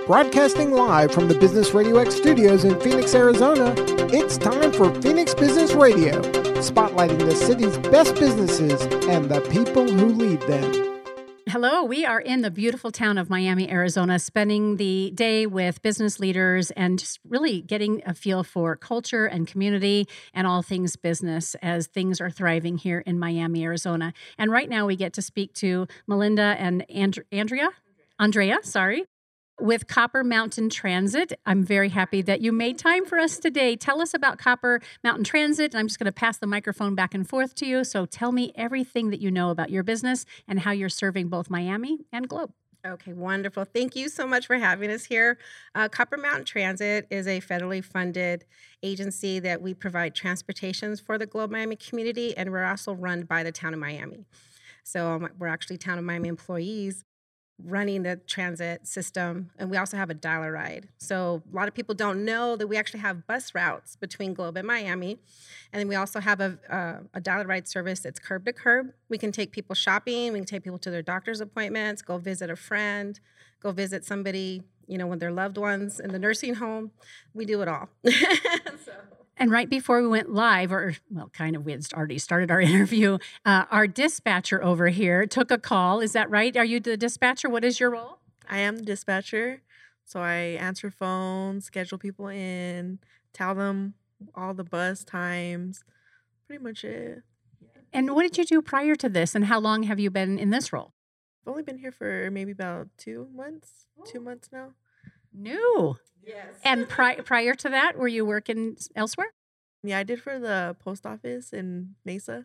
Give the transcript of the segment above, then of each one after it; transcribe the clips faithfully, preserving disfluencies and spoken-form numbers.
Broadcasting live from the Business Radio X studios in Phoenix, Arizona, it's time for Phoenix Business Radio, spotlighting the city's best businesses and the people who lead them. Hello, we are in the beautiful town of Miami, Arizona, spending the day with business leaders and just really getting a feel for culture and community and all things business as things are thriving here in Miami, Arizona. And right now we get to speak to Melinda and And- Andrea, Andrea, sorry, with Copper Mountain Transit. I'm very happy that you made time for us today. Tell us about Copper Mountain Transit. I'm just going to pass the microphone back and forth to you. So tell me everything that you know about your business and how you're serving both Miami and Globe. Okay, wonderful. Thank you so much for having us here. Uh, Copper Mountain Transit is a federally funded agency that we provide transportations for the Globe Miami community, and we're also run by the town of Miami. So um, we're actually town of Miami employees running the transit system, and we also have a dial-a-ride. So a lot of people don't know that we actually have bus routes between Globe and Miami, and then we also have a, uh, a dial-a-ride service that's curb to curb. We can take people shopping, we can take people to their doctor's appointments, go visit a friend, go visit somebody, you know, with their loved ones in the nursing home. We do it all. so. And right before we went live, or well, kind of, we had already started our interview, uh, our dispatcher over here took a call. Is that right? Are you the dispatcher? What is your role? I am the dispatcher. So I answer phones, schedule people in, tell them all the bus times, pretty much it. And what did you do prior to this, and how long have you been in this role? I've only been here for maybe about two months, two months now. New. Yes. And pri- prior to that, were you working elsewhere? Yeah, I did for the post office in Mesa.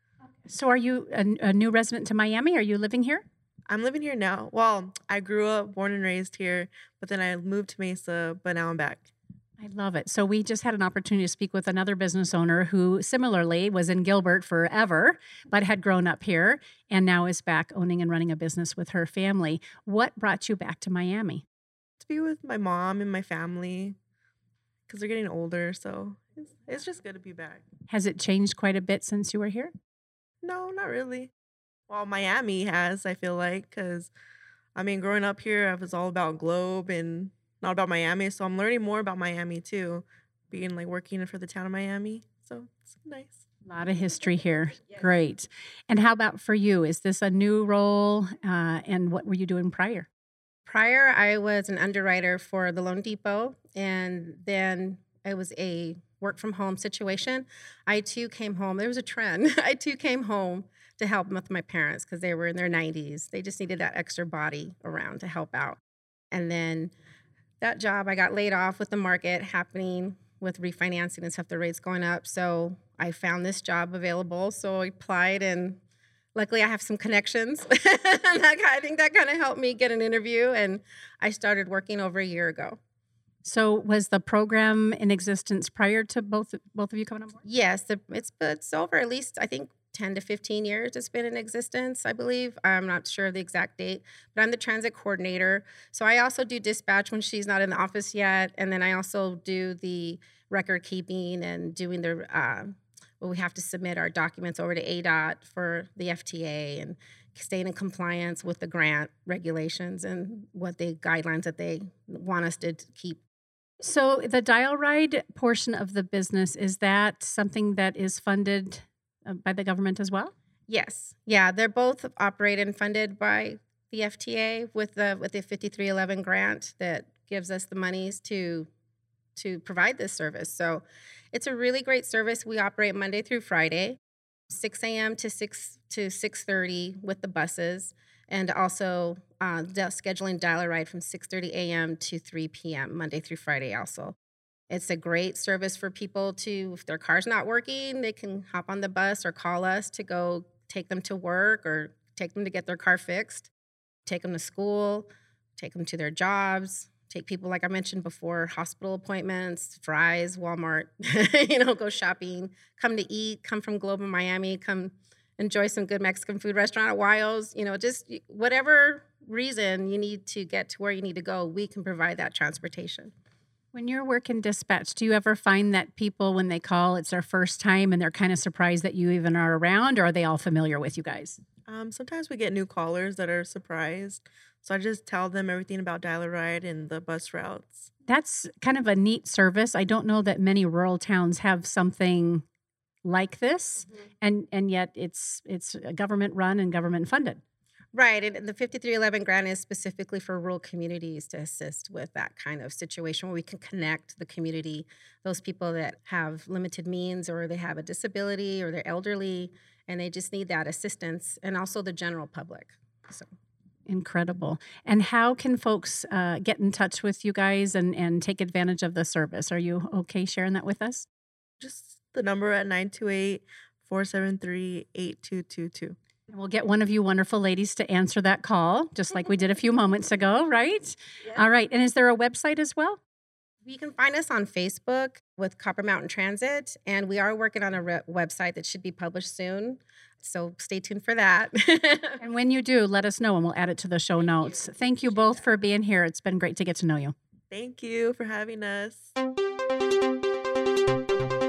So are you a, a new resident to Miami? Are you living here? I'm living here now. Well, I grew up, born and raised here, but then I moved to Mesa, but now I'm back. I love it. So we just had an opportunity to speak with another business owner who similarly was in Gilbert forever, but had grown up here and now is back owning and running a business with her family. What brought you back to Miami? To be with my mom and my family because they're getting older, so it's, it's just good to be back. Has it changed quite a bit since you were here? No, not really. Well, Miami has, I feel like, because, I mean, growing up here, I was all about Globe and not about Miami, so I'm learning more about Miami, too, being, like, working for the town of Miami, so it's nice. A lot of history here. Great. And how about for you? Is this a new role, uh, and what were you doing prior? Prior, I was an underwriter for the Loan Depot, and then it was a work-from-home situation. I, too, came home. There was a trend. I, too, came home to help with my parents because they were in their nineties. They just needed that extra body around to help out. And then that job, I got laid off with the market happening with refinancing and stuff, the rates going up. So I found this job available, so I applied, and luckily, I have some connections. and that, I think that kind of helped me get an interview, and I started working over a year ago. So was the program in existence prior to both both of you coming on board? Yes, the, it's it's over at least, I think, ten to fifteen years it's been in existence, I believe. I'm not sure of the exact date, but I'm the transit coordinator. So I also do dispatch when she's not in the office yet, and then I also do the record keeping and doing the uh, well, we have to submit our documents over to A D O T for the F T A and staying in compliance with the grant regulations and what the guidelines that they want us to keep. So the dial ride portion of the business, is that something that is funded uh, by the government as well? Yes. Yeah, they're both operated and funded by the F T A with the with the fifty-three eleven grant that gives us the monies to to provide this service. So it's a really great service. We operate Monday through Friday, six a.m. to six to six thirty with the buses, and also uh, scheduling dial-a-ride from six thirty a.m. to three p.m. Monday through Friday also. It's a great service for people to, if their car's not working, they can hop on the bus or call us to go take them to work or take them to get their car fixed, take them to school, take them to their jobs. Take people, like I mentioned before, hospital appointments, Fry's, Walmart, you know, go shopping, come to eat, come from Globe in Miami, come enjoy some good Mexican food restaurant at Wiles, you know, just whatever reason you need to get to where you need to go, we can provide that transportation. When you're working dispatch, do you ever find that people, when they call, it's their first time and they're kind of surprised that you even are around, or are they all familiar with you guys? Um, sometimes we get new callers that are surprised. So I just tell them everything about Dial-A-Ride and the bus routes. That's kind of a neat service. I don't know that many rural towns have something like this, Mhm. and and yet it's it's government run and government funded. Right, and the fifty-three eleven grant is specifically for rural communities to assist with that kind of situation where we can connect the community, those people that have limited means or they have a disability or they're elderly and they just need that assistance, and also the general public. So Incredible. And how can folks uh, get in touch with you guys and and take advantage of the service? Are you okay sharing that with us? Just the number at nine two eight, four seven three, eight two two two. And we'll get one of you wonderful ladies to answer that call, just like we did a few moments ago, right? Yeah. All right. And is there a website as well? You can find us on Facebook with Copper Mountain Transit, and we are working on a re- website that should be published soon. So stay tuned for that. And when you do, let us know and we'll add it to the show notes. Thank you both for being here. It's been great to get to know you. Thank you for having us.